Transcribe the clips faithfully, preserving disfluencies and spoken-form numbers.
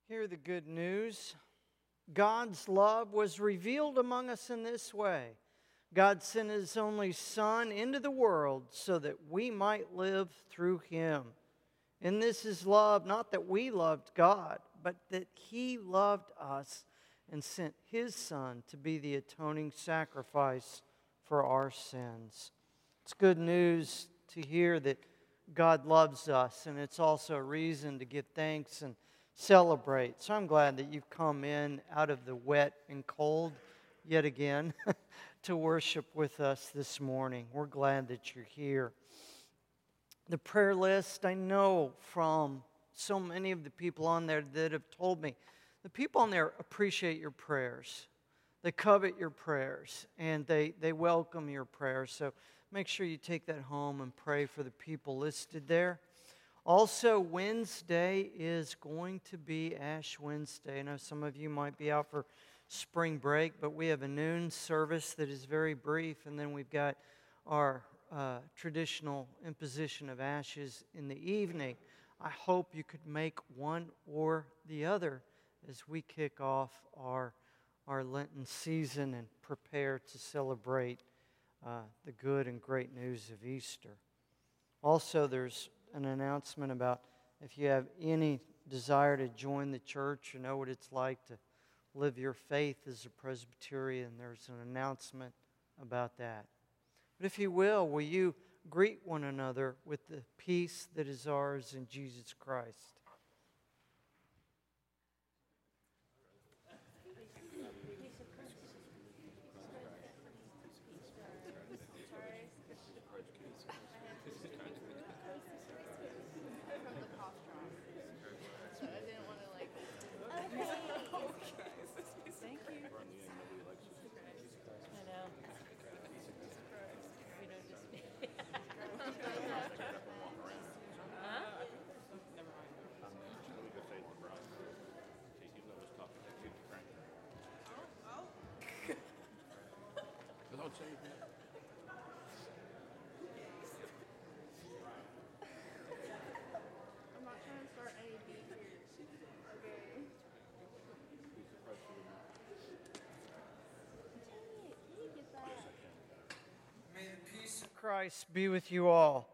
Hear the good news. God's love was revealed among us in this way. God sent His only Son into the world so that we might live through Him. And this is love, not that we loved God, but that He loved us and sent His Son to be the atoning sacrifice for our sins. It's good news to hear that God loves us, and it's also a reason to give thanks and celebrate. So I'm glad that you've come in out of the wet and cold yet again to worship with us this morning. We're glad that you're here. The prayer list, I know from so many of the people on there that have told me, the people on there appreciate your prayers. They covet your prayers, and they, they welcome your prayers. So make sure you take that home and pray for the people listed there. Also, Wednesday is going to be Ash Wednesday. I know some of you might be out for spring break, but we have a noon service that is very brief, and then we've got our uh, traditional imposition of ashes in the evening. I hope you could make one or the other as we kick off our, our Lenten season and prepare to celebrate uh, the good and great news of Easter. Also, there's an announcement about if you have any desire to join the church or know what it's like to live your faith as a Presbyterian, there's an announcement about that. But if you will, will you greet one another with the peace that is ours in Jesus Christ? May the peace of Christ be with you all.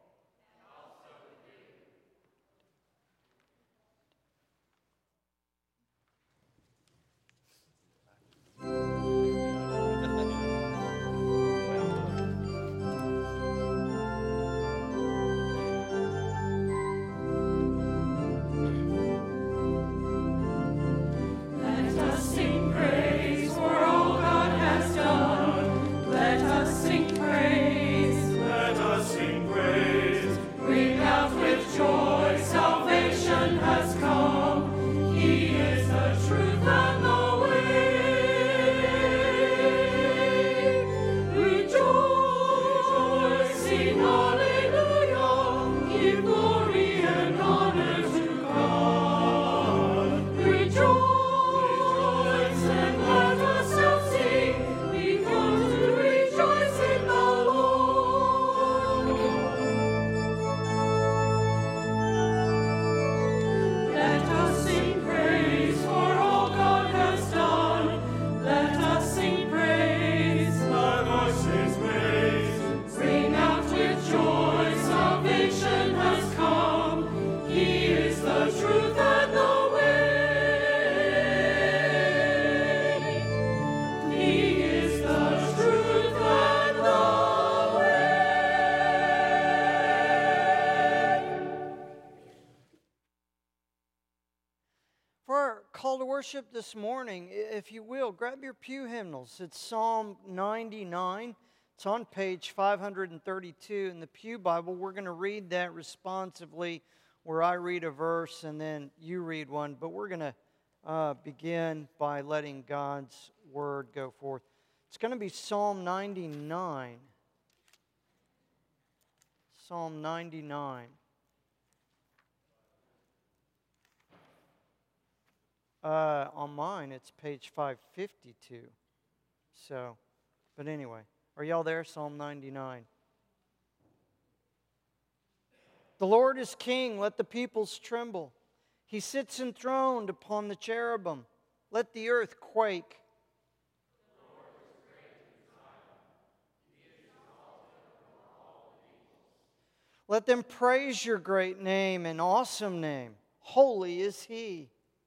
Worship this morning, if you will, grab your pew hymnals. It's Psalm ninety-nine. It's on page five hundred thirty-two in the Pew Bible. We're going to read that responsively, where I read a verse and then you read one. But we're going to uh, begin by letting God's Word go forth. It's going to be Psalm ninety-nine. Psalm ninety-nine. Uh, on mine, it's page five fifty-two. So, but anyway, are y'all there? Psalm ninety-nine. The Lord is king, let the peoples tremble. He sits enthroned upon the cherubim. Let the earth quake. Let them praise your great name and awesome name. Holy is He.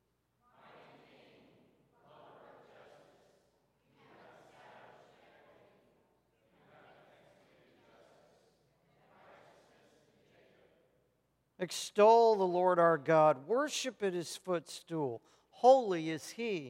Extol the Lord our God. Worship at His footstool. Holy is He.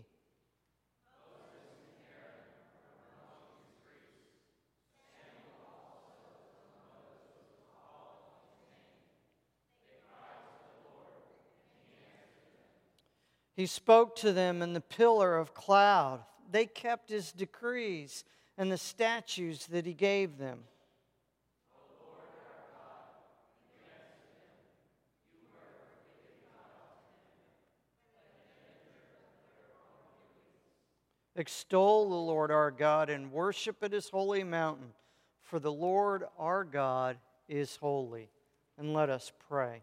He spoke to them in the pillar of cloud. They kept His decrees and the statutes that He gave them. Extol the Lord our God and worship at His holy mountain, for the Lord our God is holy. And let us pray.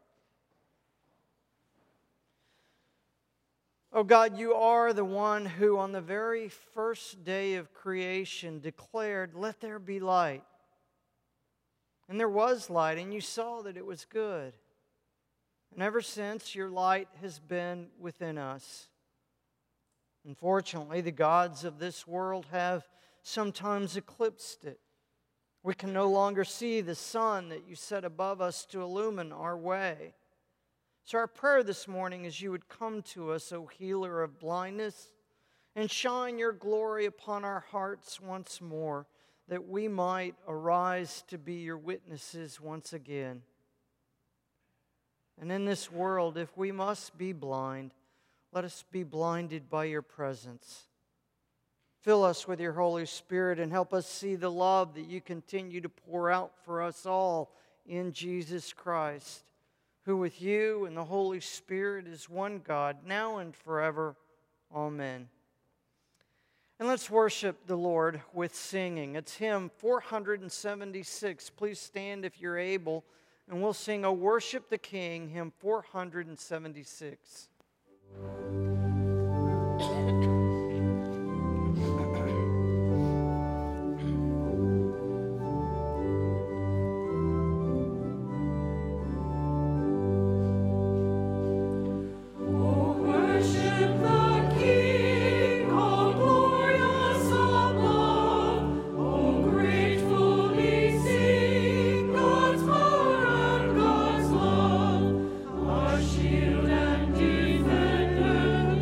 Oh God, you are the one who on the very first day of creation declared, "Let there be light." And there was light, and you saw that it was good. And ever since, your light has been within us. Unfortunately, the gods of this world have sometimes eclipsed it. We can no longer see the sun that you set above us to illumine our way. So our prayer this morning is you would come to us, O healer of blindness, and shine your glory upon our hearts once more, that we might arise to be your witnesses once again. And in this world, if we must be blind, let us be blinded by your presence. Fill us with your Holy Spirit and help us see the love that you continue to pour out for us all in Jesus Christ, who with you and the Holy Spirit is one God, now and forever. Amen. And let's worship the Lord with singing. It's hymn four seventy-six. Please stand if you're able, and we'll sing "O Worship the King," hymn four seventy-six. Shield and defender.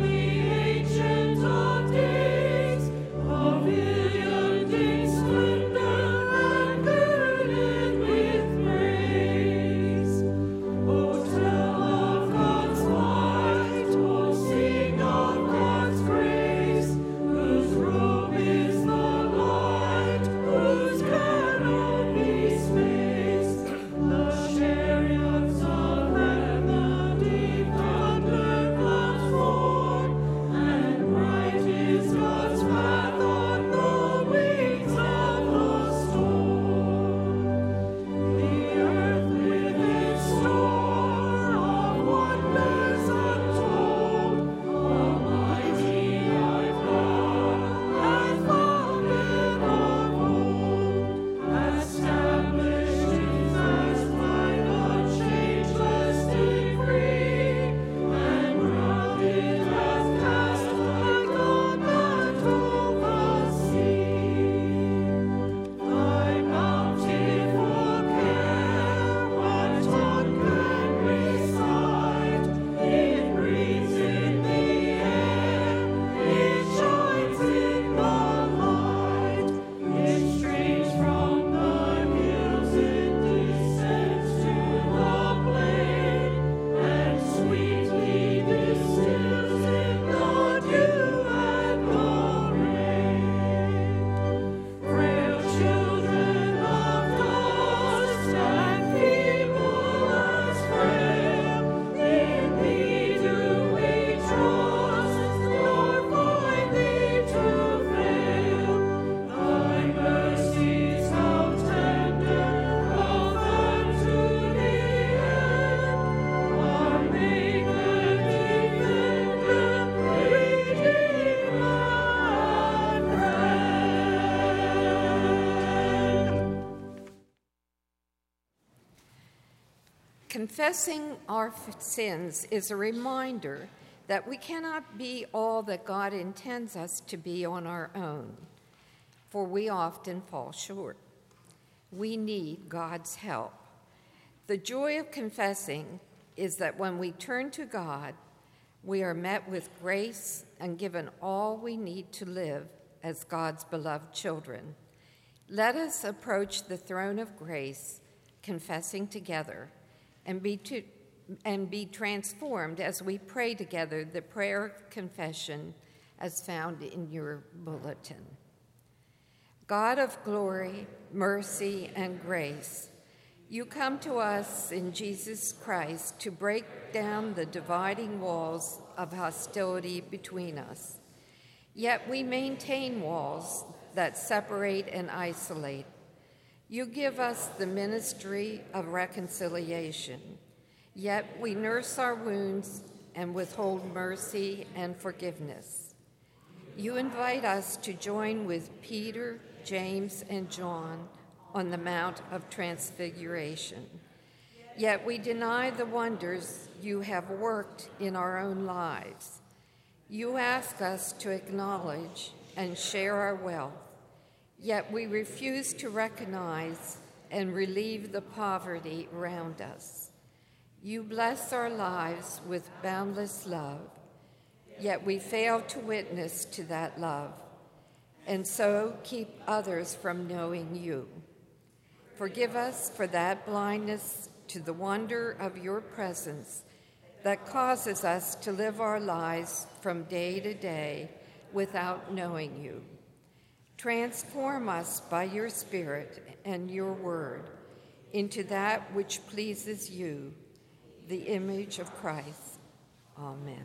Confessing our f- sins is a reminder that we cannot be all that God intends us to be on our own, for we often fall short. We need God's help. The joy of confessing is that when we turn to God, we are met with grace and given all we need to live as God's beloved children. Let us approach the throne of grace, confessing together, and be, to, and be transformed as we pray together the prayer of confession as found in your bulletin. God of glory, mercy, and grace, you come to us in Jesus Christ to break down the dividing walls of hostility between us. Yet we maintain walls that separate and isolate. You give us the ministry of reconciliation, yet we nurse our wounds and withhold mercy and forgiveness. You invite us to join with Peter, James, and John on the Mount of Transfiguration. Yet we deny the wonders you have worked in our own lives. You ask us to acknowledge and share our wealth, yet we refuse to recognize and relieve the poverty around us. You bless our lives with boundless love, yet we fail to witness to that love, and so keep others from knowing you. Forgive us for that blindness to the wonder of your presence that causes us to live our lives from day to day without knowing you. Transform us by your Spirit and your word into that which pleases you, the image of Christ. Amen.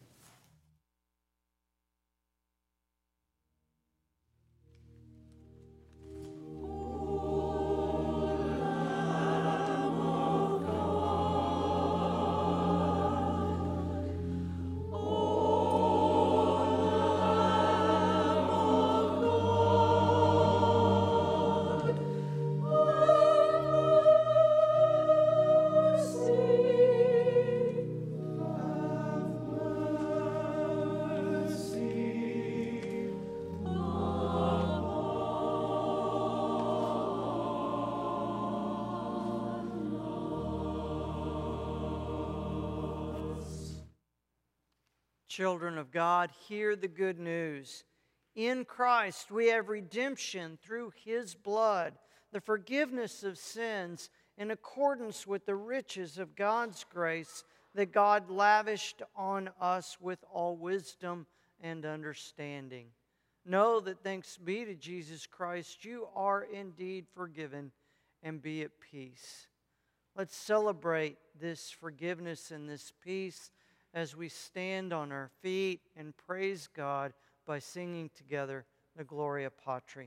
Children of God, hear the good news. In Christ we have redemption through His blood, the forgiveness of sins in accordance with the riches of God's grace that God lavished on us with all wisdom and understanding. Know that thanks be to Jesus Christ, you are indeed forgiven, and be at peace. Let's celebrate this forgiveness and this peace as we stand on our feet and praise God by singing together the Gloria Patri.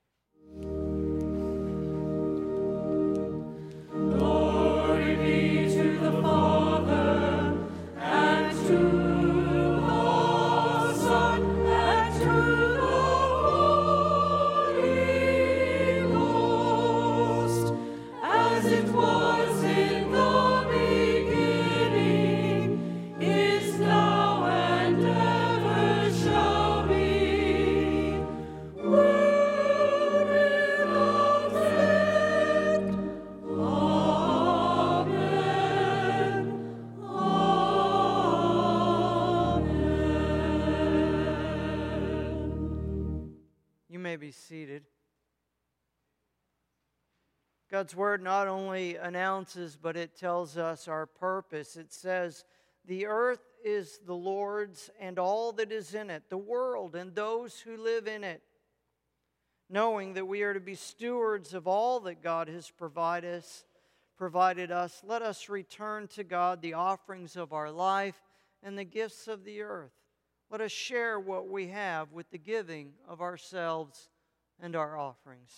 Glory be to the Father, and to the Son, and to the Holy Ghost, as it was in the beginning, is now, and ever shall be, world without end. Amen. Amen. You may be seated. God's Word not only announces, but it tells us our purpose. It says, the earth is the Lord's and all that is in it, the world and those who live in it. Knowing that we are to be stewards of all that God has provided us, provided us, let us return to God the offerings of our life and the gifts of the earth. Let us share what we have with the giving of ourselves and our offerings.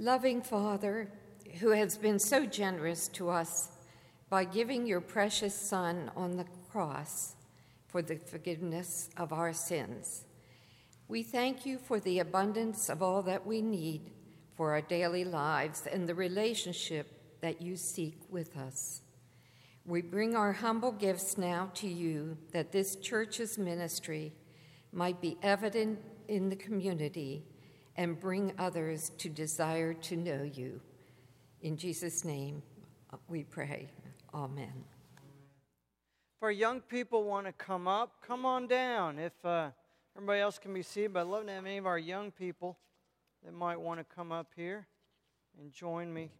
Loving Father, who has been so generous to us by giving your precious Son on the cross for the forgiveness of our sins, we thank you for the abundance of all that we need for our daily lives and the relationship that you seek with us. We bring our humble gifts now to you that this church's ministry might be evident in the community and bring others to desire to know you. In Jesus' name we pray. Amen. If our young people want to come up, come on down. If uh, everybody else can be seated, but I'd love to have any of our young people that might want to come up here and join me.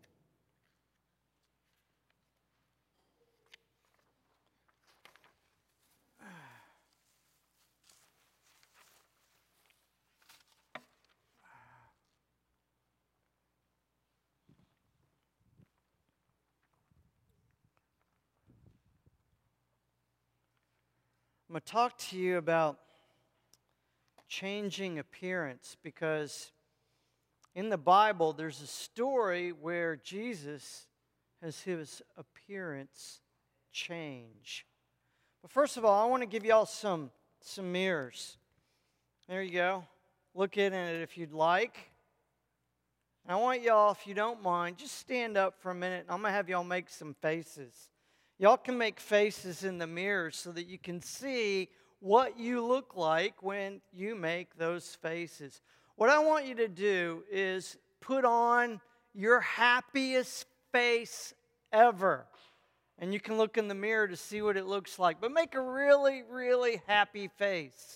I'm going to talk to you about changing appearance, because in the Bible there's a story where Jesus has his appearance change. But first of all, I want to give y'all some, some mirrors. There you go. Look in it if you'd like. And I want y'all, if you don't mind, just stand up for a minute. I'm going to have y'all make some faces. Y'all can make faces in the mirror so that you can see what you look like when you make those faces. What I want you to do is put on your happiest face ever. And you can look in the mirror to see what it looks like. But make a really, really happy face.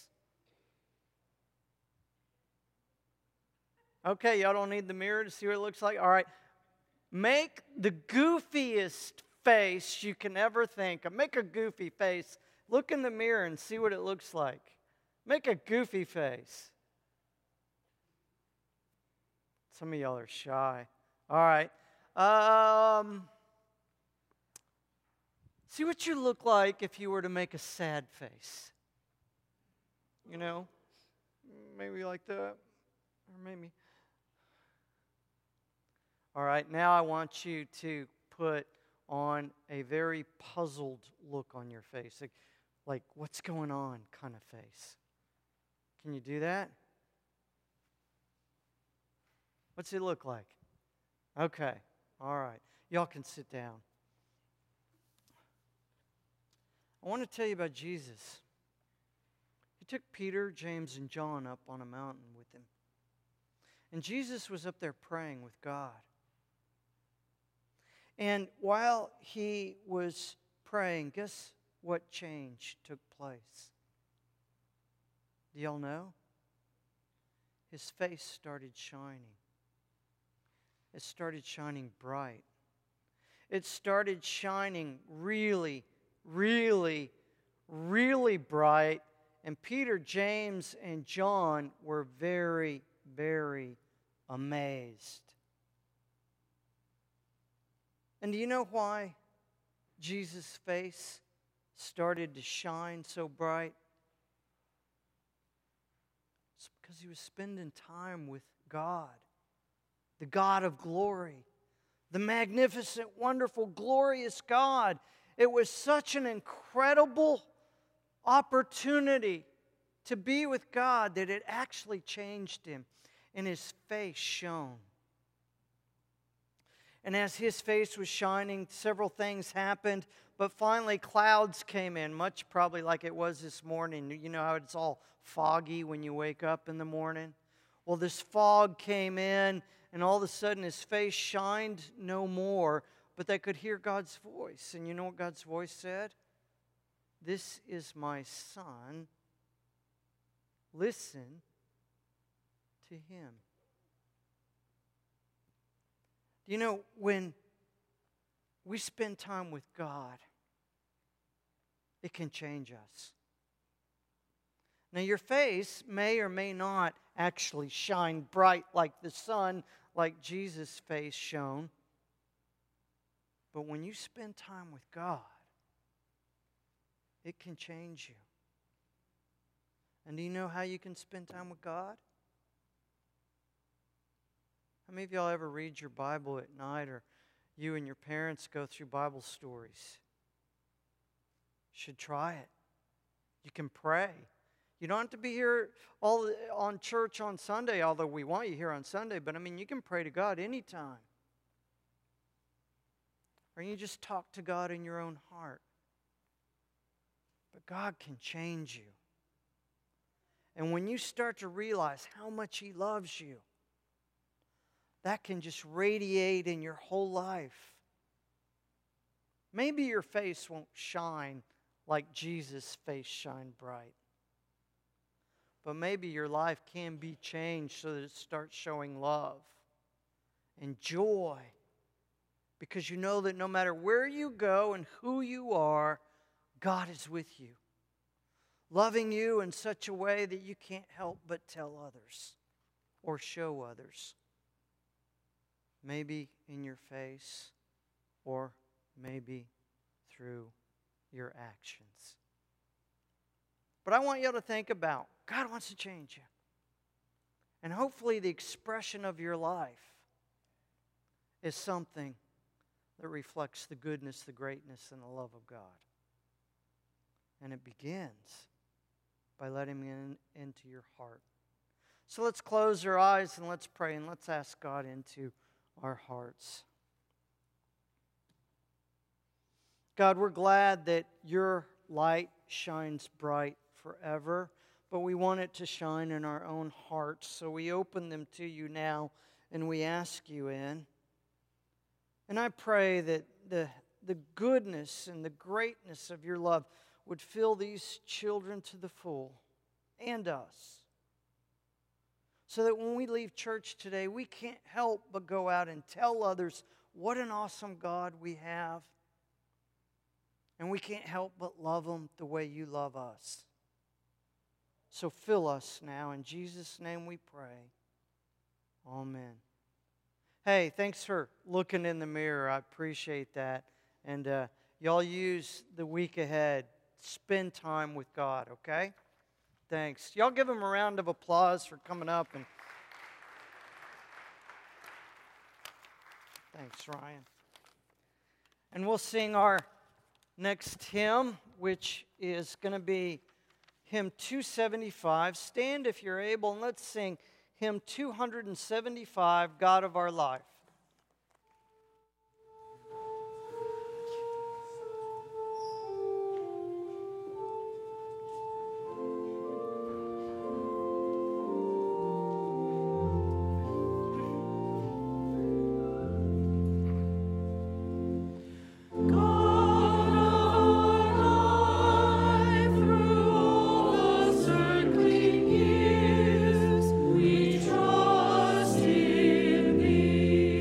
Okay, y'all don't need the mirror to see what it looks like? All right. Make the goofiest face you can ever think of. Make a goofy face. Look in the mirror and see what it looks like. Make a goofy face. Some of y'all are shy. All right. Um, see what you look like if you were to make a sad face. You know? Maybe like that. Or maybe. All right. Now I want you to put on a very puzzled look on your face. Like, like, what's going on kind of face. Can you do that? What's it look like? Okay. All right. Y'all can sit down. I want to tell you about Jesus. He took Peter, James, and John up on a mountain with him. And Jesus was up there praying with God. And while he was praying, guess what change took place? Do y'all know? His face started shining. It started shining bright. It started shining really, really, really bright. And Peter, James, and John were very, very amazed. And do you know why Jesus' face started to shine so bright? It's because he was spending time with God, the God of glory, the magnificent, wonderful, glorious God. It was such an incredible opportunity to be with God that it actually changed him, and his face shone. And as his face was shining, several things happened. But finally, clouds came in, much probably like it was this morning. You know how it's all foggy when you wake up in the morning? Well, this fog came in, and all of a sudden his face shined no more. But they could hear God's voice. And you know what God's voice said? This is my son. Listen to him. You know, when we spend time with God, it can change us. Now, your face may or may not actually shine bright like the sun, like Jesus' face shone. But when you spend time with God, it can change you. And do you know how you can spend time with God? How many of y'all ever read your Bible at night, or you and your parents go through Bible stories? You should try it. You can pray. You don't have to be here all on church on Sunday, although we want you here on Sunday, but I mean, you can pray to God anytime. Or you just talk to God in your own heart. But God can change you. And when you start to realize how much He loves you, that can just radiate in your whole life. Maybe your face won't shine like Jesus' face shined bright. But maybe your life can be changed so that it starts showing love and joy. Because you know that no matter where you go and who you are, God is with you. Loving you in such a way that you can't help but tell others or show others. Maybe in your face or maybe through your actions. But I want you to think about, God wants to change you. And hopefully the expression of your life is something that reflects the goodness, the greatness, and the love of God. And it begins by letting Him in, into your heart. So let's close our eyes and let's pray and let's ask God into our hearts. God, we're glad that your light shines bright forever, but we want it to shine in our own hearts. So we open them to you now and we ask you in. And I pray that the, the goodness and the greatness of your love would fill these children to the full, and us. So that when we leave church today, we can't help but go out and tell others what an awesome God we have. And we can't help but love them the way you love us. So fill us now. In Jesus' name we pray. Amen. Hey, thanks for looking in the mirror. I appreciate that. And uh, y'all use the week ahead. Spend time with God, okay? Thanks. Y'all give them a round of applause for coming up. And thanks, Ryan. And we'll sing our next hymn, which is going to be hymn two seventy-five. Stand if you're able, and let's sing hymn two seventy-five, God of Our Life. We trust in Thee.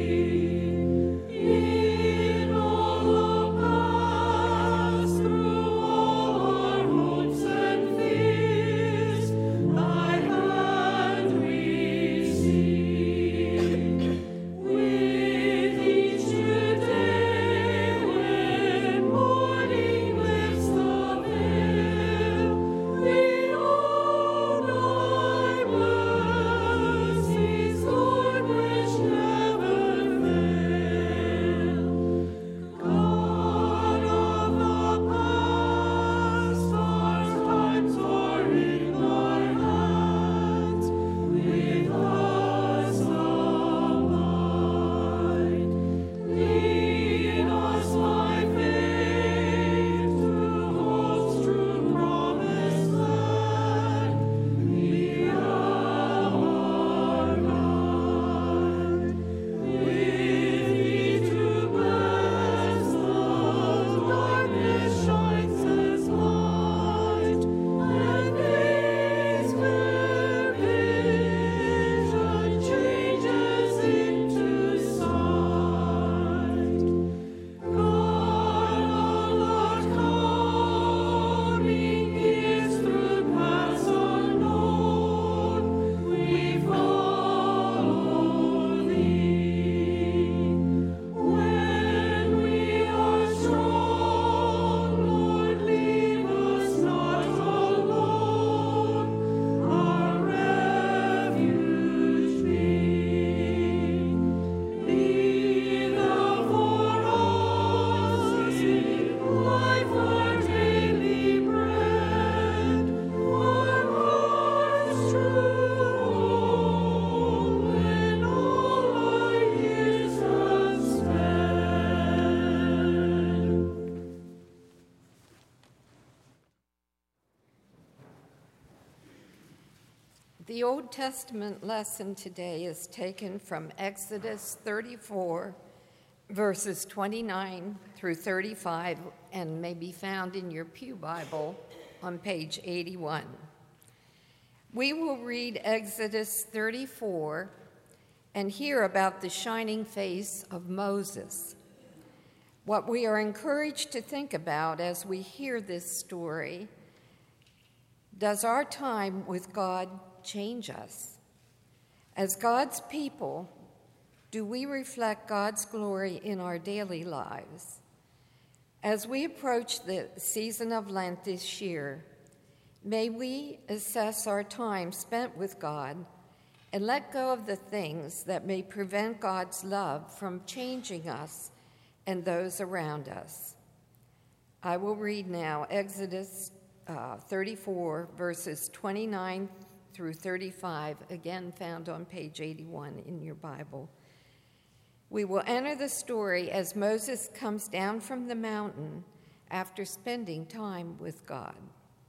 The Old Testament lesson today is taken from Exodus thirty-four, verses twenty-nine through thirty-five, and may be found in your Pew Bible on page eighty-one. We will read Exodus thirty-four and hear about the shining face of Moses. What we are encouraged to think about as we hear this story: does our time with God change us? As God's people, do we reflect God's glory in our daily lives? As we approach the season of Lent this year, may we assess our time spent with God and let go of the things that may prevent God's love from changing us and those around us. I will read now Exodus uh, thirty-four, verses twenty-nine through thirty-five, again found on page eighty-one in your Bible. We will enter the story as Moses comes down from the mountain after spending time with God.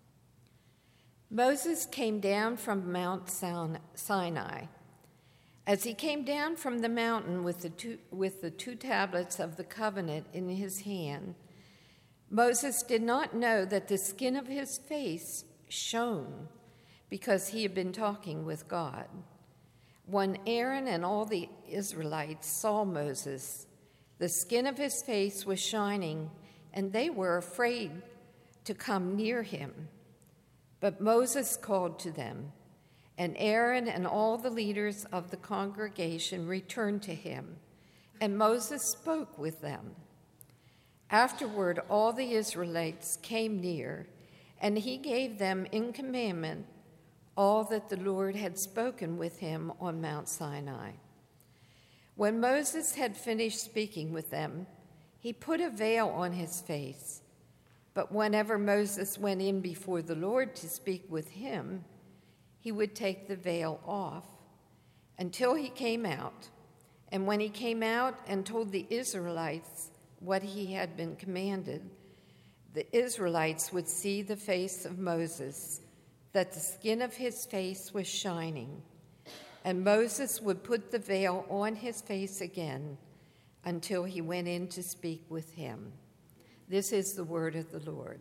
Moses came down from Mount Sinai. As he came down from the mountain with the two, with the two tablets of the covenant in his hand, Moses did not know that the skin of his face shone because he had been talking with God. When Aaron and all the Israelites saw Moses, the skin of his face was shining, and they were afraid to come near him. But Moses called to them, and Aaron and all the leaders of the congregation returned to him, and Moses spoke with them. Afterward, all the Israelites came near, and he gave them in commandment all that the Lord had spoken with him on Mount Sinai. When Moses had finished speaking with them, he put a veil on his face. But whenever Moses went in before the Lord to speak with him, he would take the veil off until he came out. And when he came out and told the Israelites what he had been commanded, the Israelites would see the face of Moses, that the skin of his face was shining, and Moses would put the veil on his face again until he went in to speak with him. This is the word of the Lord.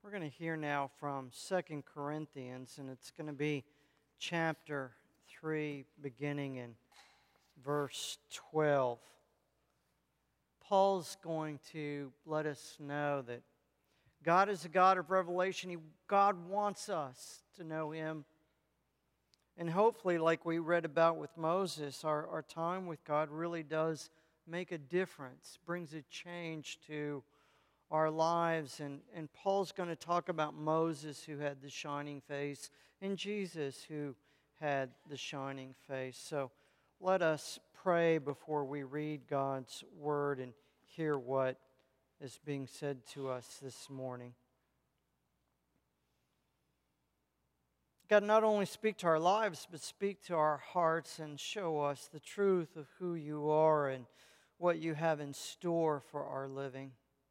We're going to hear now from Second Corinthians, and it's going to be chapter three, beginning in verse twelve. Paul's going to let us know that God is a God of revelation. He, God wants us to know Him. And hopefully, like we read about with Moses, our, our time with God really does make a difference, brings a change to our lives. And, and Paul's going to talk about Moses, who had the shining face, and Jesus, who had the shining face. So let us pray before we read God's Word and hear what is being said to us this morning. God, not only speak to our lives, but speak to our hearts and show us the truth of who You are and what You have in store for our living.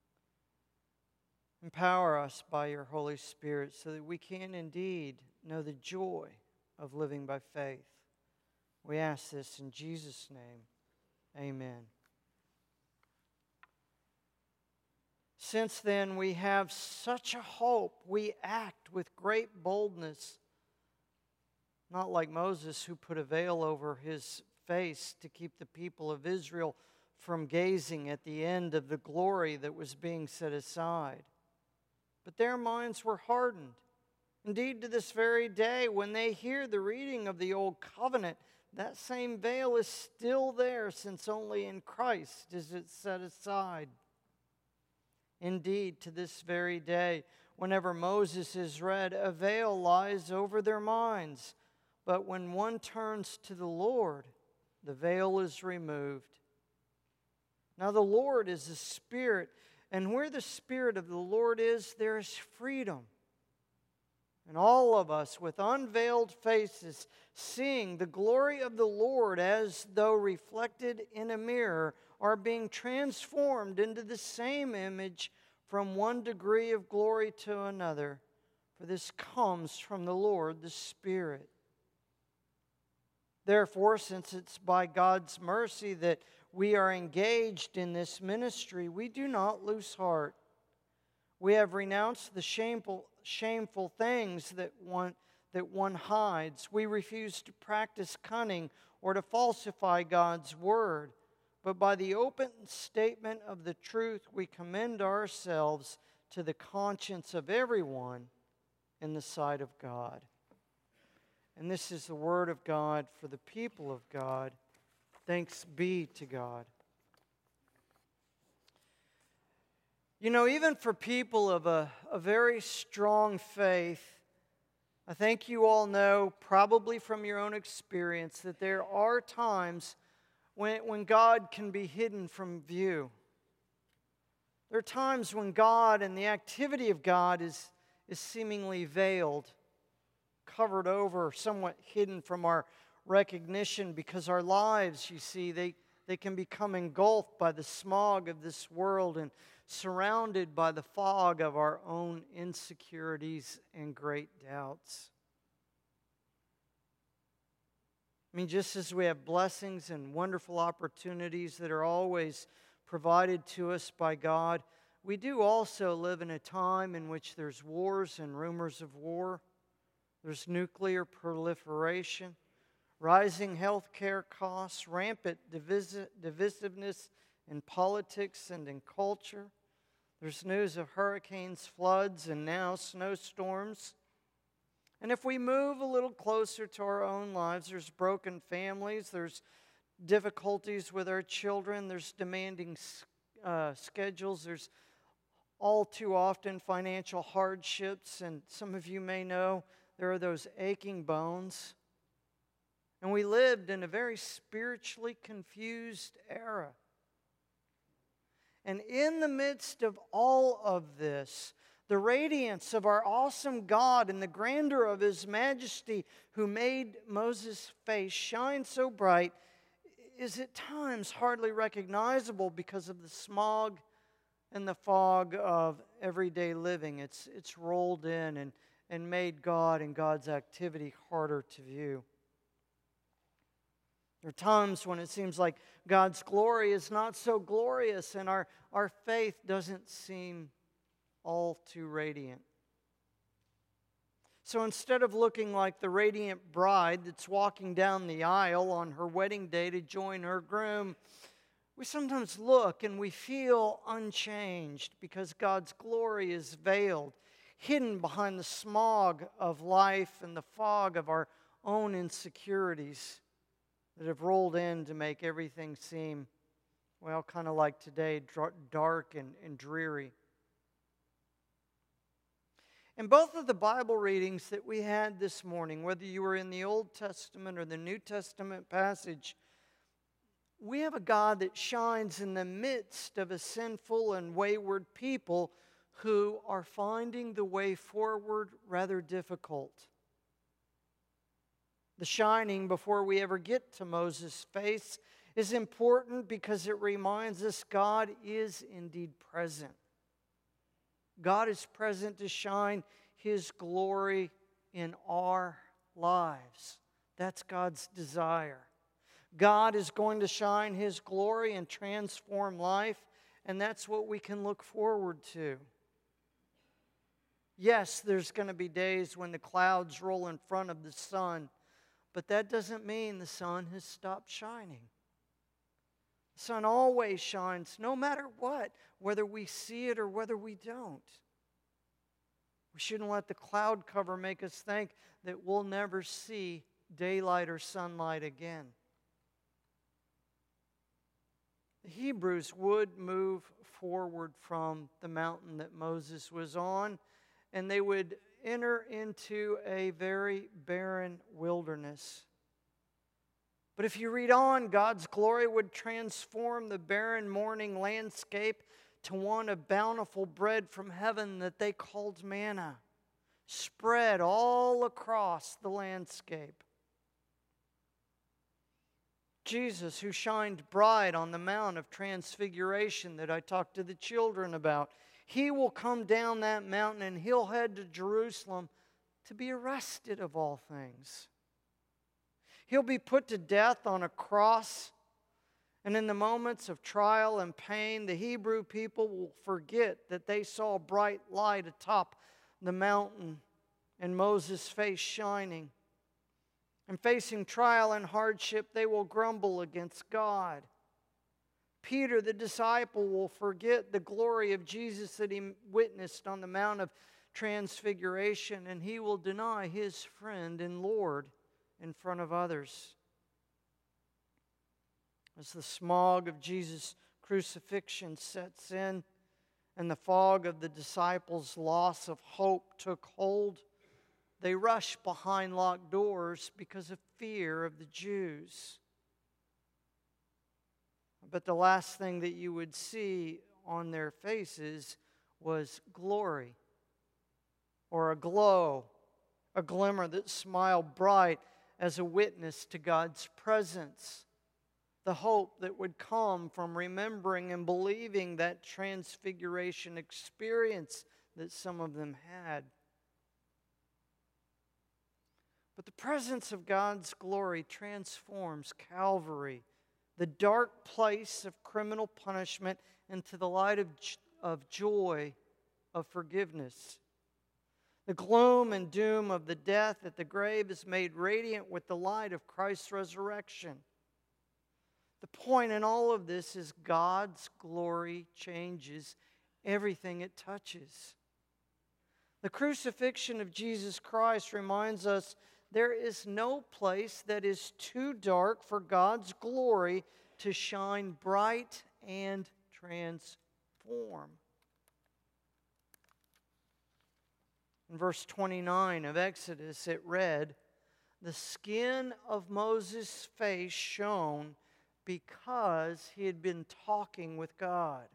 Empower us by Your Holy Spirit so that we can indeed know the joy of living by faith. We ask this in Jesus' name. Amen. Since then we have such a hope, we act with great boldness, not like Moses, who put a veil over his face to keep the people of Israel from gazing at the end of the glory that was being set aside. But their minds were hardened. Indeed, to this very day, when they hear the reading of the Old Covenant, that same veil is still there, since only in Christ is it set aside. Indeed, to this very day, whenever Moses is read, a veil lies over their minds. But when one turns to the Lord, the veil is removed. Now the Lord is a Spirit, and where the Spirit of the Lord is, there is freedom. And all of us with unveiled faces, seeing the glory of the Lord as though reflected in a mirror, are being transformed into the same image from one degree of glory to another. For this comes from the Lord, the Spirit. Therefore, since it's by God's mercy that we are engaged in this ministry, we do not lose heart. We have renounced the shameful, shameful things that one, that one hides. We refuse to practice cunning or to falsify God's word. But by the open statement of the truth, we commend ourselves to the conscience of everyone in the sight of God. And this is the word of God for the people of God. Thanks be to God. You know, even for people of a, a very strong faith, I think you all know, probably from your own experience, that there are times when, when God can be hidden from view. There are times when God and the activity of God is, is seemingly veiled, covered over, somewhat hidden from our recognition, because our lives, you see, they, they can become engulfed by the smog of this world and surrounded by the fog of our own insecurities and great doubts. I mean, just as we have blessings and wonderful opportunities that are always provided to us by God, we do also live in a time in which there's wars and rumors of war. There's nuclear proliferation, rising health care costs, rampant divis- divisiveness in politics and in culture. There's news of hurricanes, floods, and now snowstorms. And if we move a little closer to our own lives, there's broken families, there's difficulties with our children, there's demanding uh, schedules, there's all too often financial hardships, and some of you may know there are those aching bones. And we lived in a very spiritually confused era. And in the midst of all of this, the radiance of our awesome God and the grandeur of His majesty, who made Moses' face shine so bright, is at times hardly recognizable because of the smog and the fog of everyday living. It's, it's rolled in and, and made God and God's activity harder to view. There are times when it seems like God's glory is not so glorious and our, our faith doesn't seem all too radiant. So instead of looking like the radiant bride that's walking down the aisle on her wedding day to join her groom, we sometimes look and we feel unchanged because God's glory is veiled, hidden behind the smog of life and the fog of our own insecurities that have rolled in to make everything seem, well, kind of like today, dark and, and dreary. In both of the Bible readings that we had this morning, whether you were in the Old Testament or the New Testament passage, we have a God that shines in the midst of a sinful and wayward people who are finding the way forward rather difficult. The shining before we ever get to Moses' face is important because it reminds us God is indeed present. God is present to shine His glory in our lives. That's God's desire. God is going to shine His glory and transform life, and that's what we can look forward to. Yes, there's going to be days when the clouds roll in front of the sun, but that doesn't mean the sun has stopped shining. The sun always shines, no matter what, whether we see it or whether we don't. We shouldn't let the cloud cover make us think that we'll never see daylight or sunlight again. The Hebrews would move forward from the mountain that Moses was on, and they would enter into a very barren wilderness. But if you read on, God's glory would transform the barren morning landscape to one of bountiful bread from heaven that they called manna, spread all across the landscape. Jesus, who shined bright on the Mount of Transfiguration that I talked to the children about, He will come down that mountain and He'll head to Jerusalem to be arrested of all things. He'll be put to death on a cross, and in the moments of trial and pain, the Hebrew people will forget that they saw a bright light atop the mountain and Moses' face shining. And facing trial and hardship, they will grumble against God. Peter, the disciple, will forget the glory of Jesus that he witnessed on the Mount of Transfiguration, and he will deny his friend and Lord in front of others. As the smog of Jesus' crucifixion sets in and the fog of the disciples' loss of hope took hold, they rush behind locked doors because of fear of the Jews. But the last thing that you would see on their faces was glory, or a glow, a glimmer that smiled bright as a witness to God's presence. The hope that would come from remembering and believing that transfiguration experience that some of them had. But the presence of God's glory transforms Calvary, the dark place of criminal punishment, into the light of, of joy, of forgiveness. The gloom and doom of the death at the grave is made radiant with the light of Christ's resurrection. The point in all of this is God's glory changes everything it touches. The crucifixion of Jesus Christ reminds us there is no place that is too dark for God's glory to shine bright and transform. In verse twenty-nine of Exodus, it read, "The skin of Moses' face shone because he had been talking with God."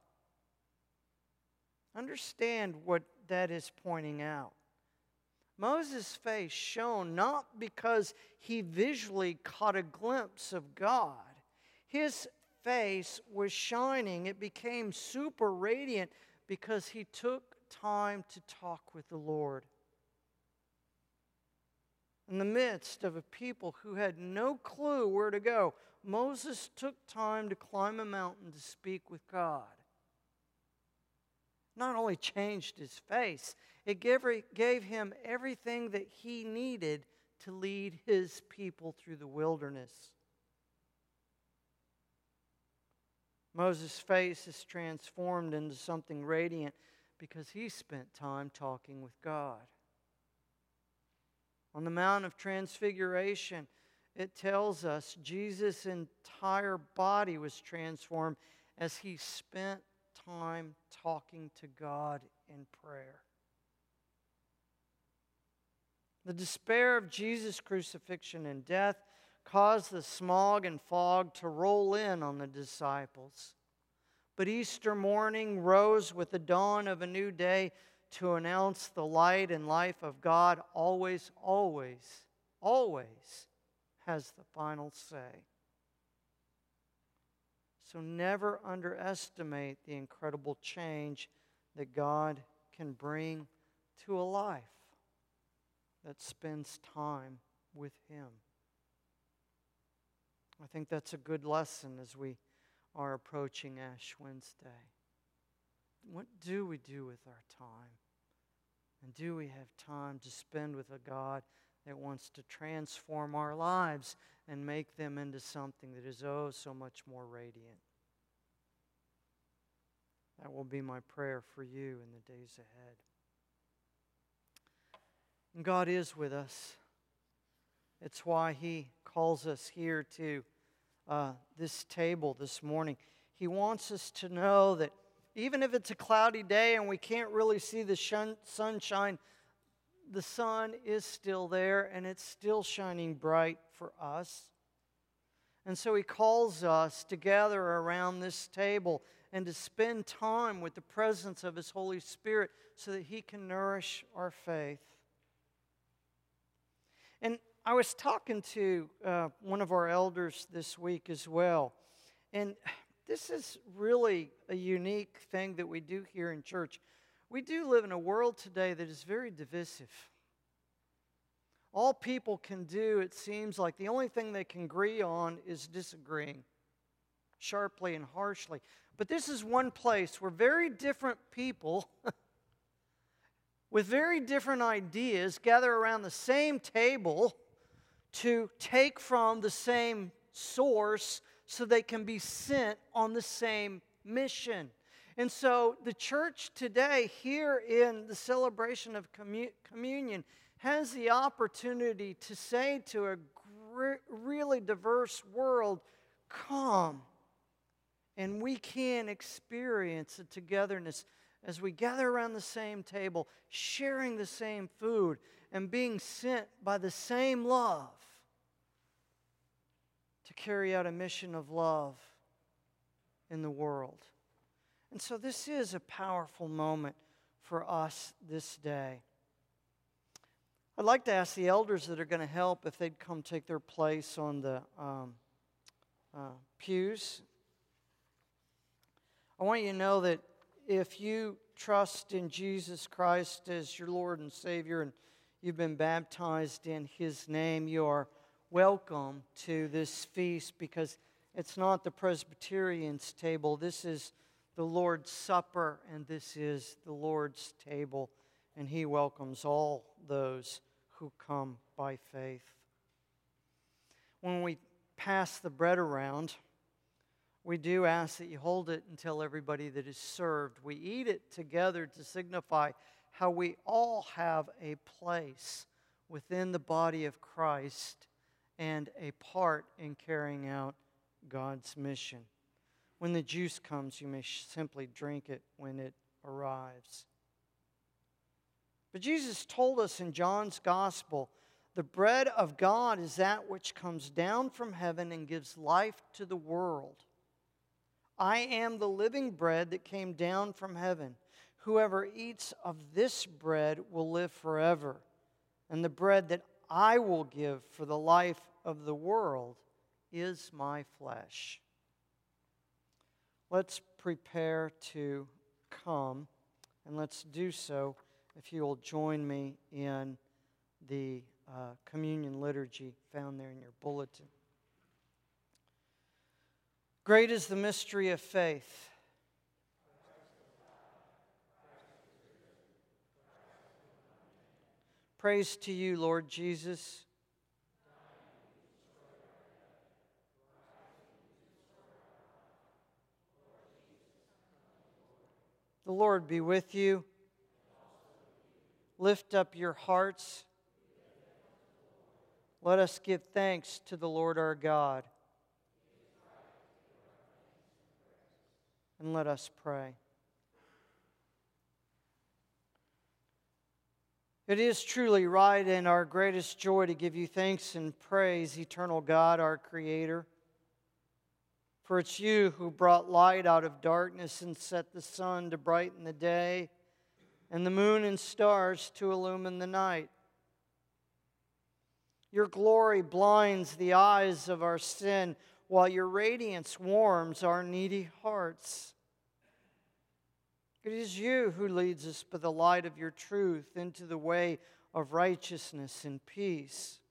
Understand what that is pointing out. Moses' face shone not because he visually caught a glimpse of God. His face was shining. It became super radiant because he took time to talk with the Lord. In the midst of a people who had no clue where to go, Moses took time to climb a mountain to speak with God. not only changed his face, it gave, gave him everything that he needed to lead his people through the wilderness. Moses' face is transformed into something radiant because he spent time talking with God. On the Mount of Transfiguration, it tells us Jesus' entire body was transformed as he spent time talking to God in prayer. The despair of Jesus' crucifixion and death caused the smog and fog to roll in on the disciples. But Easter morning rose with the dawn of a new day to announce the light and life of God always, always, always has the final say. So never underestimate the incredible change that God can bring to a life that spends time with Him. I think that's a good lesson as we are approaching Ash Wednesday. What do we do with our time? And do we have time to spend with a God that wants to transform our lives and make them into something that is oh so much more radiant? That will be my prayer for you in the days ahead. And God is with us. It's why He calls us here to uh, this table this morning. He wants us to know that even if it's a cloudy day and we can't really see the shun- sunshine, the sun is still there and it's still shining bright for us. And so He calls us to gather around this table and to spend time with the presence of His Holy Spirit so that He can nourish our faith. And I was talking to uh, one of our elders this week as well. And this is really a unique thing that we do here in church. We do live in a world today that is very divisive. All people can do, it seems like, the only thing they can agree on is disagreeing sharply and harshly. But this is one place where very different people with very different ideas gather around the same table to take from the same source so they can be sent on the same mission. And so the church today, here in the celebration of commu- communion, has the opportunity to say to a gr- really diverse world, come, and we can experience a togetherness as we gather around the same table, sharing the same food, and being sent by the same love to carry out a mission of love in the world. And so this is a powerful moment for us this day. I'd like to ask the elders that are going to help if they'd come take their place on the um, uh, pews. I want you to know that if you trust in Jesus Christ as your Lord and Savior and you've been baptized in His name, you are welcome to this feast because it's not the Presbyterian's table. This is the Lord's Supper and this is the Lord's table, and He welcomes all those who come by faith. When we pass the bread around, we do ask that you hold it until everybody that is served. We eat it together to signify how we all have a place within the body of Christ and a part in carrying out God's mission. When the juice comes, you may simply drink it when it arrives. But Jesus told us in John's Gospel, the bread of God is that which comes down from heaven and gives life to the world. I am the living bread that came down from heaven. Whoever eats of this bread will live forever. And the bread that I will give for the life of the world is my flesh. Let's prepare to come, and let's do so if you will join me in the uh, communion liturgy found there in your bulletin. Great is the mystery of faith. Praise to you, Lord Jesus. The Lord be with you. Lift up your hearts. Let us give thanks to the Lord our God. And let us pray. It is truly right and our greatest joy to give you thanks and praise, eternal God, our Creator. For it's you who brought light out of darkness and set the sun to brighten the day, and the moon and stars to illumine the night. Your glory blinds the eyes of our sin, while your radiance warms our needy hearts. It is you who leads us by the light of your truth into the way of righteousness and peace.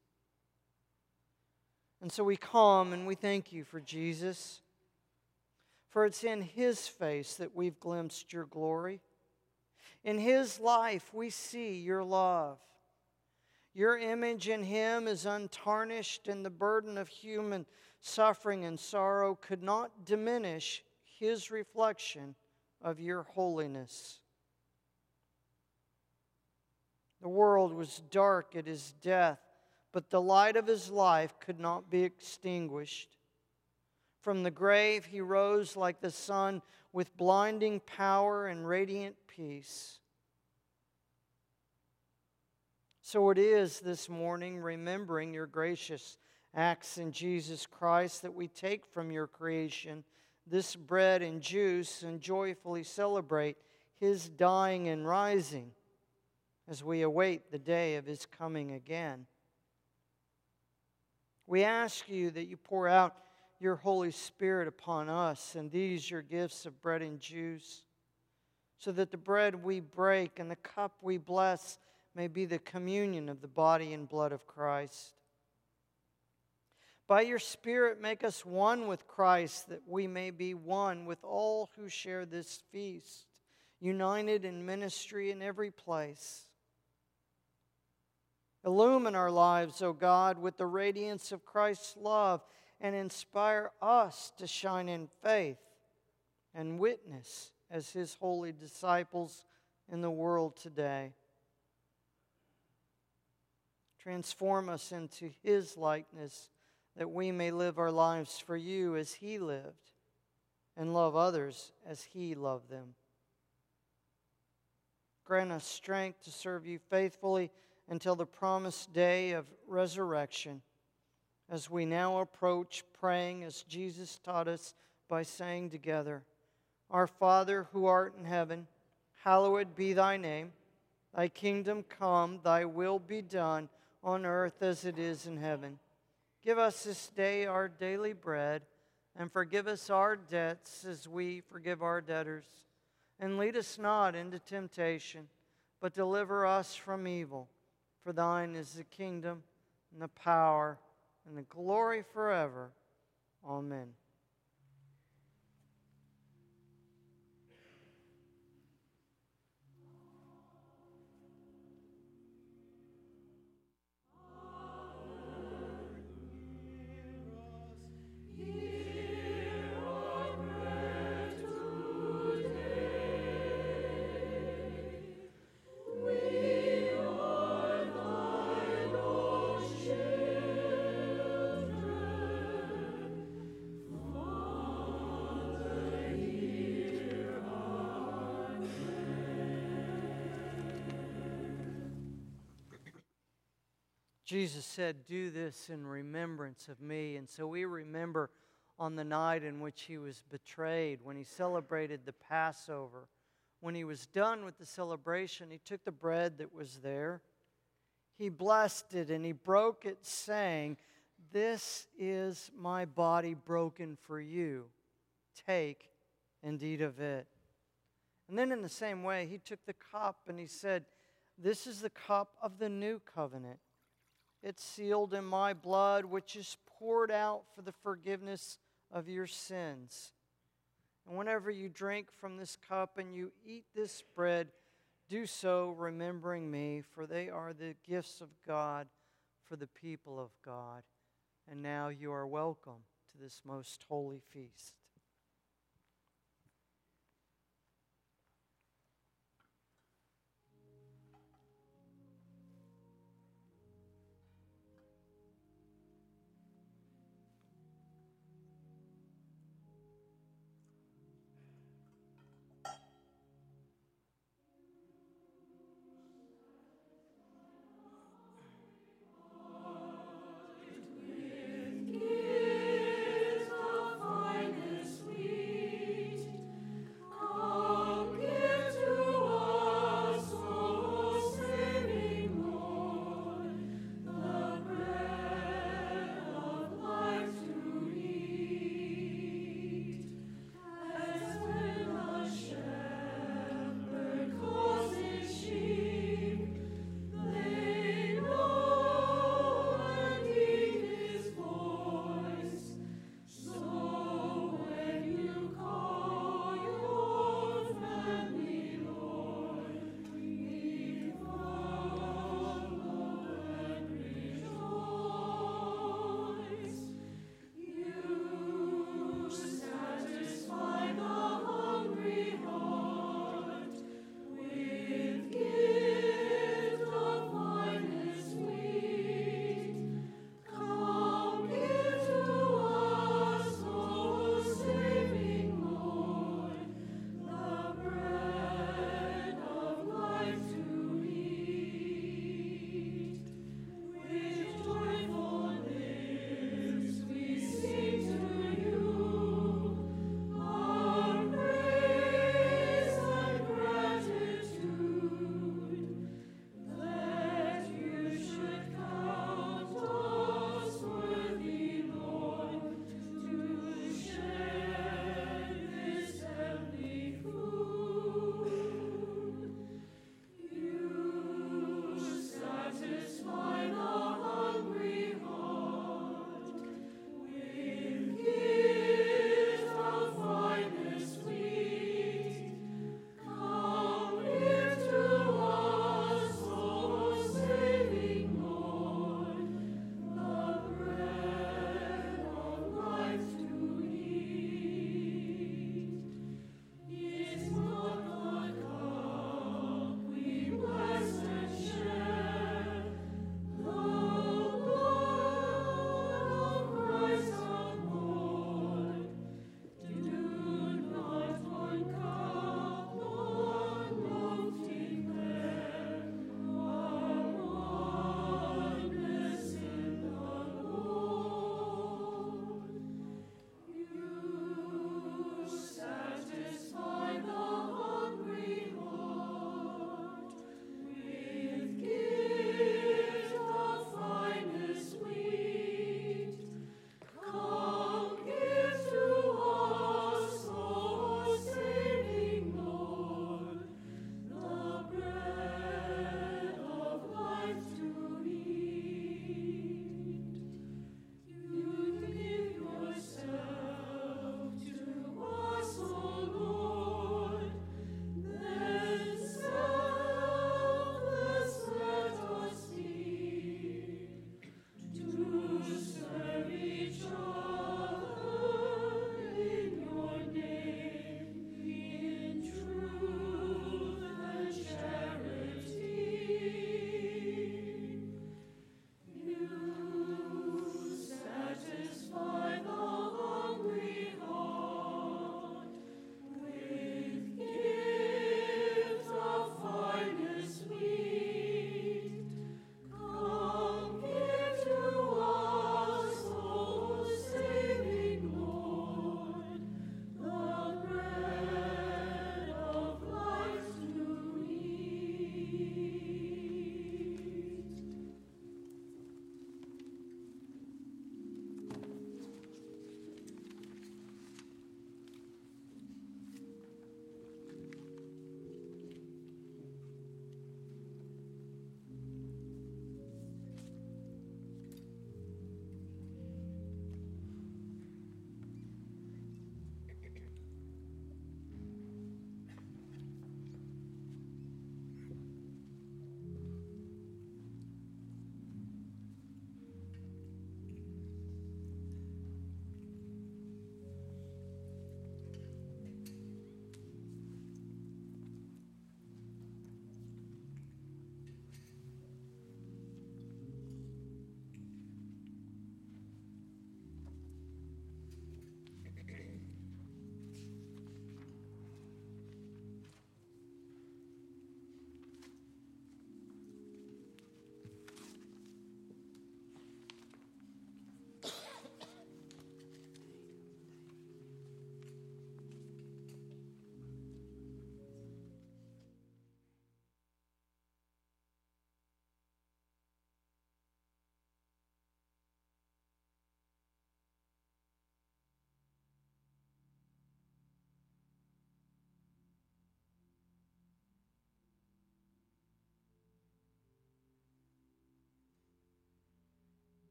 And so we come and we thank you for Jesus, for it's in his face that we've glimpsed your glory. In his life we see your love. Your image in him is untarnished, and the burden of human suffering and sorrow could not diminish his reflection of your holiness. The world was dark at his death, but the light of his life could not be extinguished. From the grave he rose like the sun with blinding power and radiant peace. So it is this morning, remembering your gracious acts in Jesus Christ, that we take from your creation this bread and juice and joyfully celebrate his dying and rising as we await the day of his coming again. We ask you that you pour out your Holy Spirit upon us and these your gifts of bread and juice, so that the bread we break and the cup we bless may be the communion of the body and blood of Christ. By your Spirit, make us one with Christ, that we may be one with all who share this feast, united in ministry in every place. Illumine our lives, O God, with the radiance of Christ's love, and inspire us to shine in faith and witness as his holy disciples in the world today. Transform us into his likeness, that we may live our lives for you as he lived, and love others as he loved them. Grant us strength to serve you faithfully until the promised day of resurrection, as we now approach praying as Jesus taught us by saying together, Our Father who art in heaven, hallowed be thy name. Thy kingdom come, thy will be done on earth as it is in heaven. Give us this day our daily bread, and forgive us our debts as we forgive our debtors. And lead us not into temptation, but deliver us from evil. For thine is the kingdom, and the power, and the glory forever. Amen. Jesus said, do this in remembrance of me. And so we remember on the night in which he was betrayed, when he celebrated the Passover. When he was done with the celebration, he took the bread that was there. He blessed it and he broke it, saying, this is my body broken for you. Take and eat of it. And then in the same way, he took the cup and he said, this is the cup of the new covenant. It's sealed in my blood, which is poured out for the forgiveness of your sins. And whenever you drink from this cup and you eat this bread, Do so remembering me, for they are the gifts of God for the people of God. And now you are welcome to this most holy feast. Gifts of finest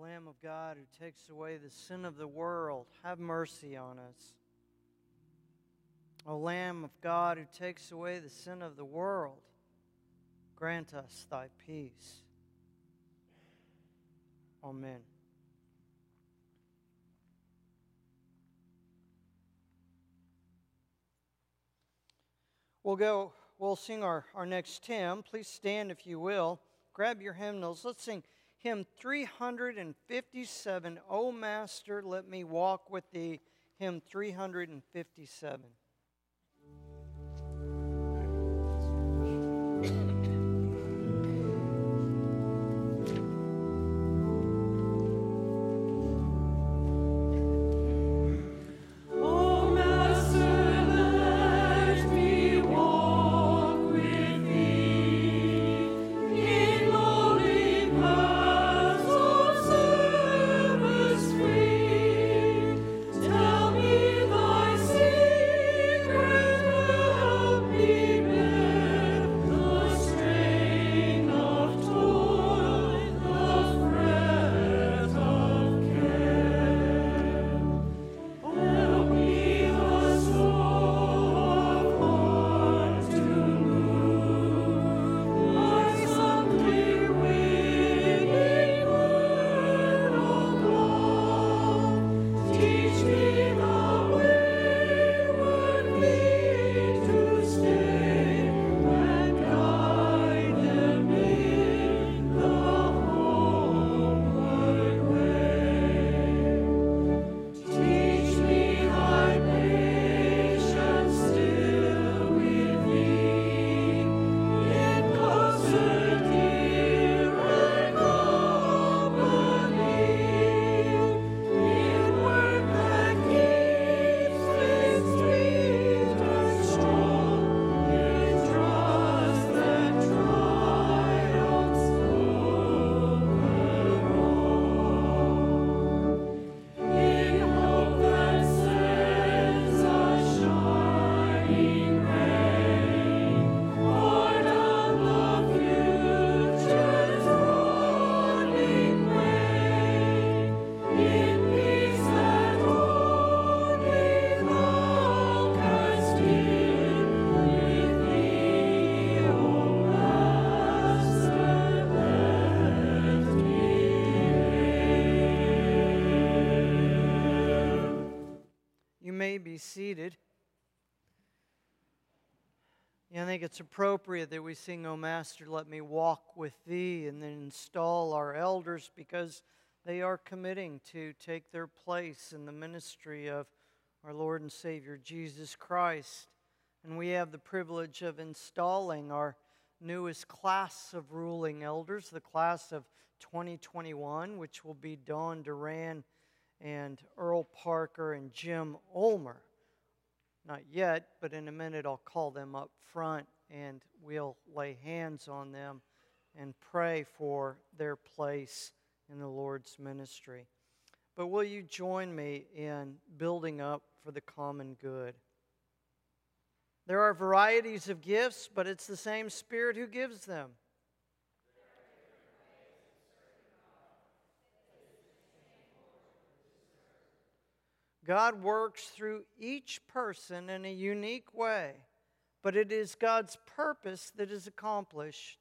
Lamb of God who takes away the sin of the world, have mercy on us. O Lamb of God who takes away the sin of the world, grant us thy peace. Amen. We'll go, we'll sing our, our next hymn. Please stand if you will. Grab your hymnals. Let's sing hymn three hundred fifty-seven, O Master, let me walk with thee. Hymn three hundred fifty-seven. Tell me thy secret. be seated. Yeah, I think it's appropriate that we sing, O Master, let me walk with thee, and then install our elders because they are committing to take their place in the ministry of our Lord and Savior Jesus Christ. And we have the privilege of installing our newest class of ruling elders, the class of twenty twenty-one, which will be Dawn Duran and Earl Parker and Jim Ulmer. Not yet, but in a minute I'll call them up front and we'll lay hands on them and pray for their place in the Lord's ministry. But will you join me in building up for the common good? There are varieties of gifts, but it's the same Spirit who gives them. God works through each person in a unique way, but it is God's purpose that is accomplished.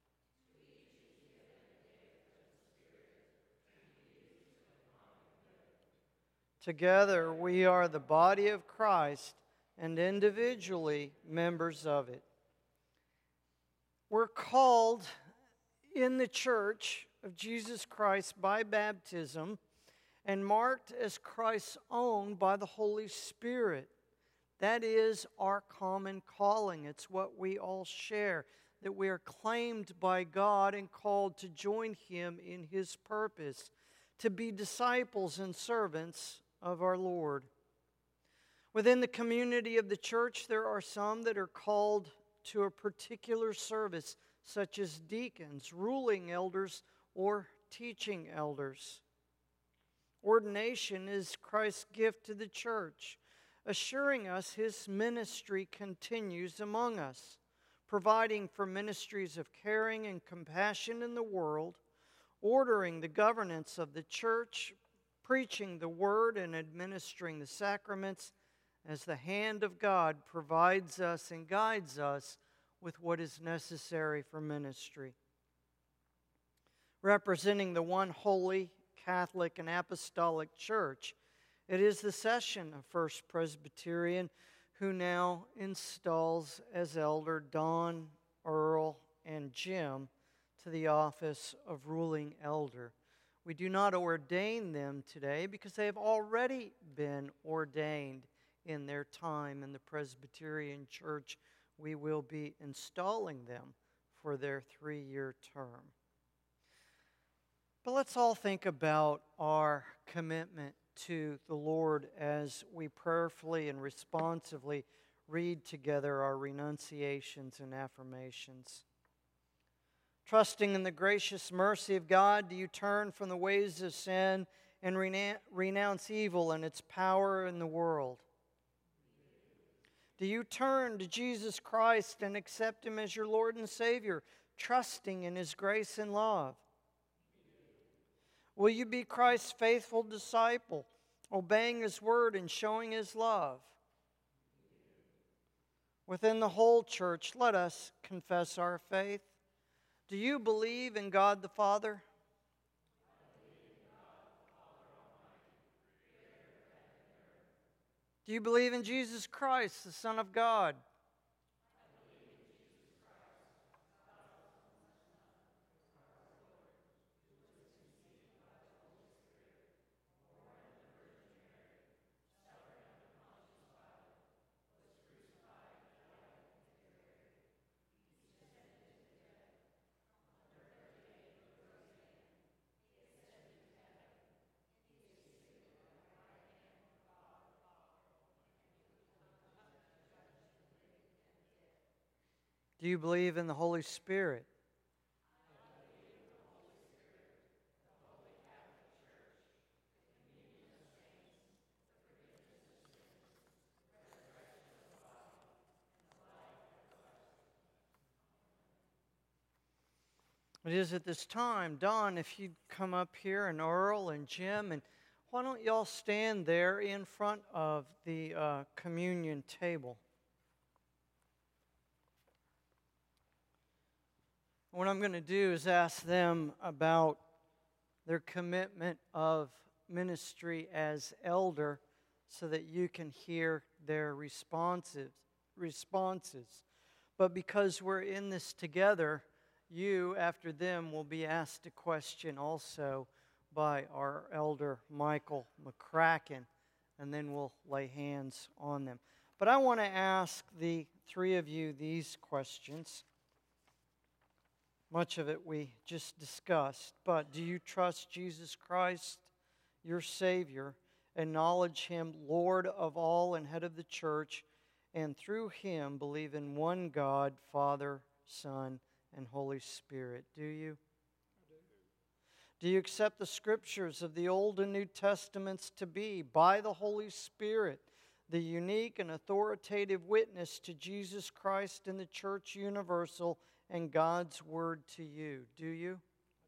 Together we are the body of Christ and individually members of it. We're called in the church of Jesus Christ by baptism and marked as Christ's own by the Holy Spirit. That is our common calling. It's what we all share, that we are claimed by God and called to join Him in His purpose, to be disciples and servants of our Lord. Within the community of the church, there are some that are called to a particular service, such as deacons, ruling elders, or teaching elders. Ordination is Christ's gift to the church, assuring us His ministry continues among us, providing for ministries of caring and compassion in the world. ordering the governance of the church, preaching the word, and administering the sacraments as the hand of God provides us and guides us with what is necessary for ministry. Representing the one holy, Catholic, and Apostolic Church, it is the session of First Presbyterian who now installs as elder Don, Earl, and Jim to the office of ruling elder. We do not ordain them today because they have already been ordained in their time in the Presbyterian Church. We will be installing them for their three-year term. But let's all think about our commitment to the Lord as we prayerfully and responsively read together our renunciations and affirmations. Trusting in the gracious mercy of God, do you turn from the ways of sin and renounce evil and its power in the world? Do you turn to Jesus Christ and accept Him as your Lord and Savior, trusting in His grace and love? Will you be Christ's faithful disciple, obeying His word and showing His love? Within the whole church, let us confess our faith. Do you believe in God the Father? Do you believe in Jesus Christ, the Son of God? Do you believe in the Holy Spirit? It is at this time, Don, if you'd come up here, and Earl and Jim, and why don't y'all stand there in front of the uh, communion table? What I'm going to do is ask them about their commitment of ministry as elder so that you can hear their responses. responses. But because we're in this together, you, after them, will be asked a question also by our elder Michael McCracken, and then we'll lay hands on them. But I want to ask the three of you these questions. Much of it we just discussed, but do you trust Jesus Christ, your Savior, acknowledge Him Lord of all and head of the church, and through Him believe in one God, Father, Son, and Holy Spirit? Do you? I do. Do you accept the Scriptures of the Old and New Testaments to be, by the Holy Spirit, the unique and authoritative witness to Jesus Christ in the Church Universal and God's Word to you? Do you?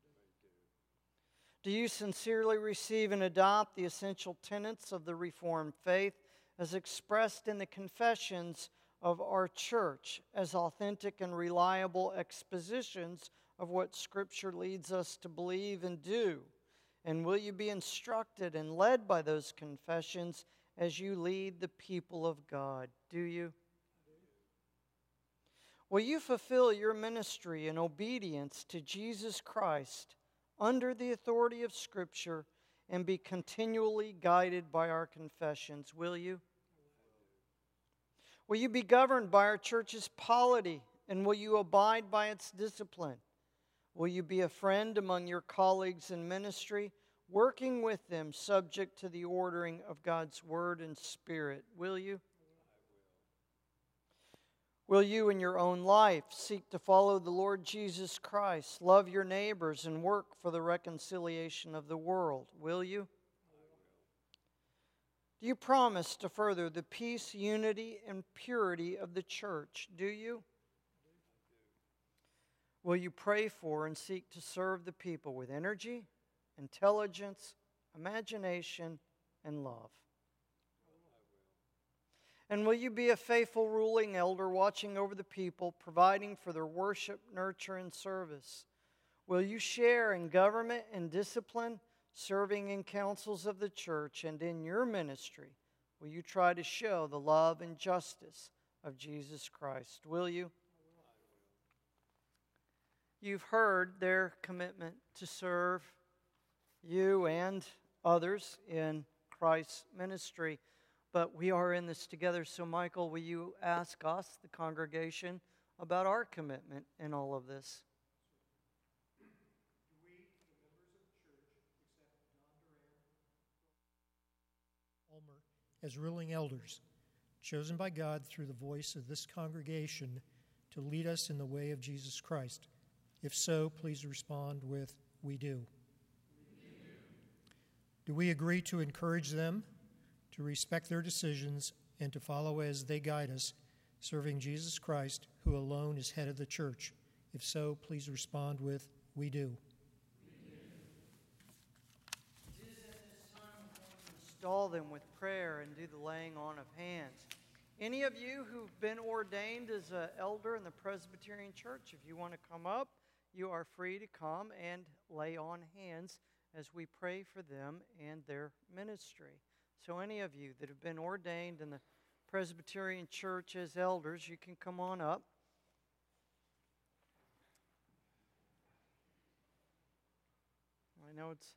Do you sincerely receive and adopt the essential tenets of the Reformed faith as expressed in the confessions of our church as authentic and reliable expositions of what Scripture leads us to believe and do? And will you be instructed and led by those confessions as you lead the people of God? Do you? Will you fulfill your ministry in obedience to Jesus Christ under the authority of Scripture and be continually guided by our confessions? Will you? Will you be governed by our church's polity, and will you abide by its discipline? Will you be a friend among your colleagues in ministry, working with them subject to the ordering of God's Word and Spirit? Will you? Will you in your own life seek to follow the Lord Jesus Christ, love your neighbors, and work for the reconciliation of the world? Will you? Do you promise to further the peace, unity, and purity of the church? Do you? Will you pray for and seek to serve the people with energy, intelligence, imagination, and love? And will you be a faithful ruling elder, watching over the people, providing for their worship, nurture, and service? Will you share in government and discipline, serving in councils of the church, and in your ministry, will you try to show the love and justice of Jesus Christ? Will you? You've heard their commitment to serve you and others in Christ's ministry, but we are in this together. So, Michael, will you ask us, the congregation, about our commitment in all of this? Do we, the members of the church, accept Don Duran, Ulmer as ruling elders, chosen by God through the voice of this congregation to lead us in the way of Jesus Christ? If so, please respond with, "We do." We do. Do we agree to encourage them, to respect their decisions, and to follow as they guide us, serving Jesus Christ, who alone is head of the church? If so, please respond with, "We do." We do. It is at this time we're going to install them with prayer and do the laying on of hands. Any of you who've been ordained as an elder in the Presbyterian Church, if you want to come up, you are free to come and lay on hands as we pray for them and their ministry. So any of you that have been ordained in the Presbyterian Church as elders, you can come on up. I know it's...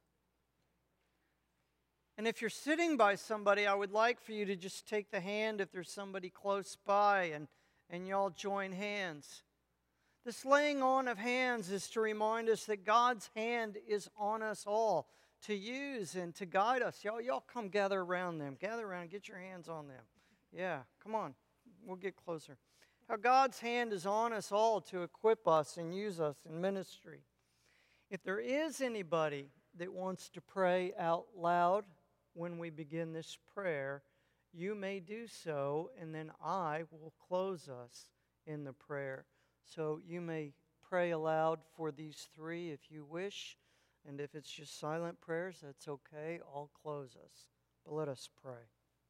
And if you're sitting by somebody, I would like for you to just take the hand if there's somebody close by, and, and y'all join hands. This laying on of hands is to remind us that God's hand is on us all to use and to guide us. Y'all, y'all come gather around them. Gather around, get your hands on them. Yeah, come on. We'll get closer. How God's hand is on us all to equip us and use us in ministry. If there is anybody that wants to pray out loud when we begin this prayer, you may do so, and then I will close us in the prayer. So you may pray aloud for these three if you wish, and if it's just silent prayers, that's okay. I'll close us. But let us pray.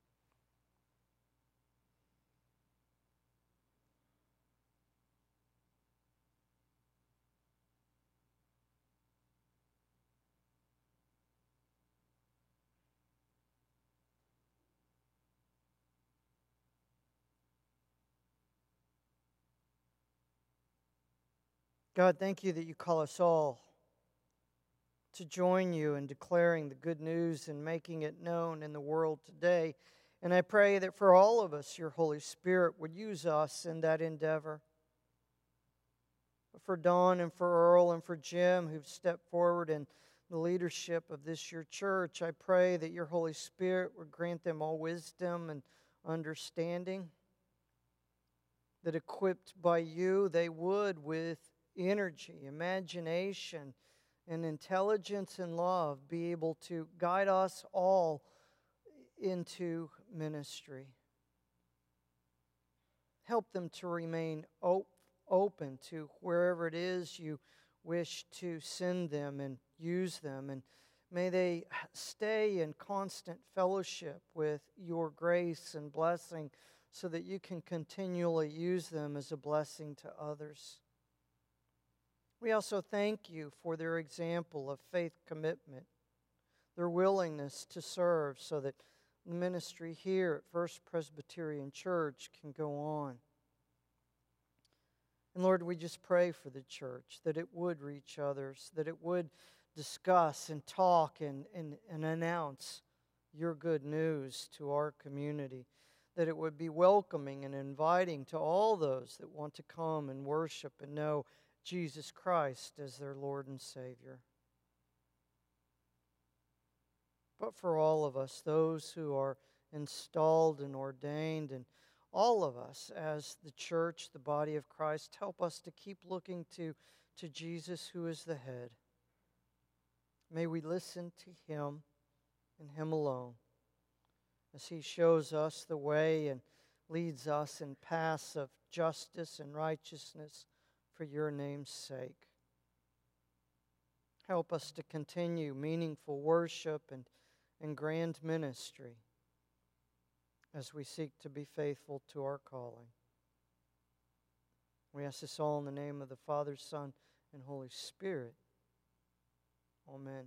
God, thank you that you call us all to join you in declaring the good news and making it known in the world today. And I pray that for all of us, your Holy Spirit would use us in that endeavor. For Don and for Earl and for Jim, who've stepped forward in the leadership of this your church, I pray that your Holy Spirit would grant them all wisdom and understanding, that equipped by you, they would, with energy, imagination, and intelligence and love, be able to guide us all into ministry. Help them to remain op- open to wherever it is you wish to send them and use them. And may they stay in constant fellowship with your grace and blessing so that you can continually use them as a blessing to others. We also thank you for their example of faith commitment, their willingness to serve so that the ministry here at First Presbyterian Church can go on. And Lord, we just pray for the church, that it would reach others, that it would discuss and talk and, and, and announce your good news to our community, that it would be welcoming and inviting to all those that want to come and worship and know Jesus Christ as their Lord and Savior. But for all of us, those who are installed and ordained, and all of us as the church, the body of Christ, help us to keep looking to, to Jesus, who is the head. May we listen to Him and Him alone as He shows us the way and leads us in paths of justice and righteousness for for your name's sake. Help us to continue meaningful worship and, and grand ministry as we seek to be faithful to our calling. We ask this all in the name of the Father, Son, and Holy Spirit. Amen.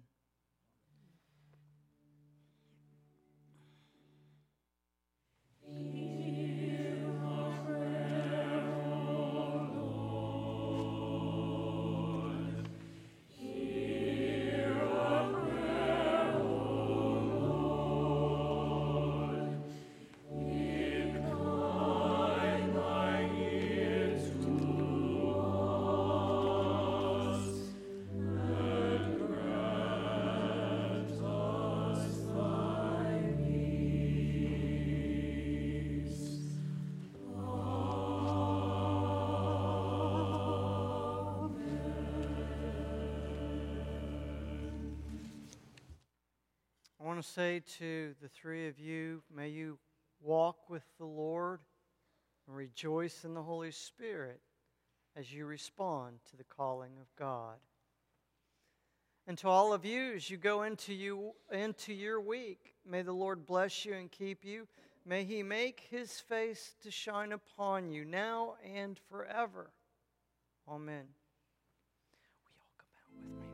I want to say to the three of you, may you walk with the Lord and rejoice in the Holy Spirit as you respond to the calling of God. And to all of you, as you go into you into your week, may the Lord bless you and keep you. May He make His face to shine upon you now and forever. Amen. Will you all come out with me?